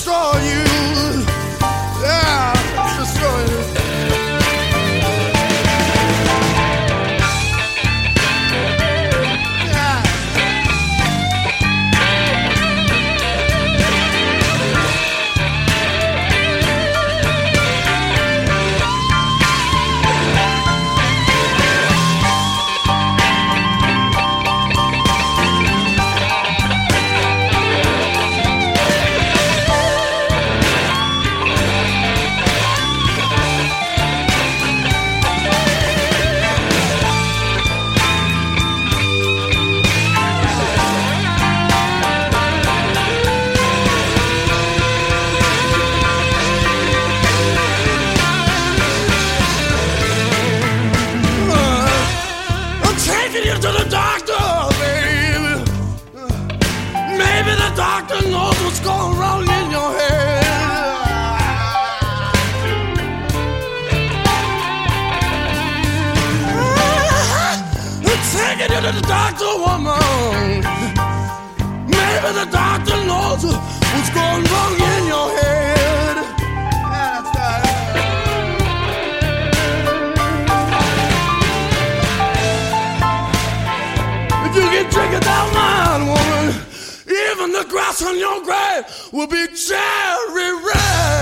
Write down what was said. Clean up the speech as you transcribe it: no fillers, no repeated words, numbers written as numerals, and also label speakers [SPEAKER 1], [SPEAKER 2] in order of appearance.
[SPEAKER 1] destroy you. Yeah, destroy you. Taking you to the doctor, baby. Maybe the doctor knows what's going wrong in your head. I'm taking you to the doctor, woman. Maybe the doctor knows what's going wrong in your head. Yeah, that's right. You can drink it down, man, woman. Even the grass on your grave will be cherry red.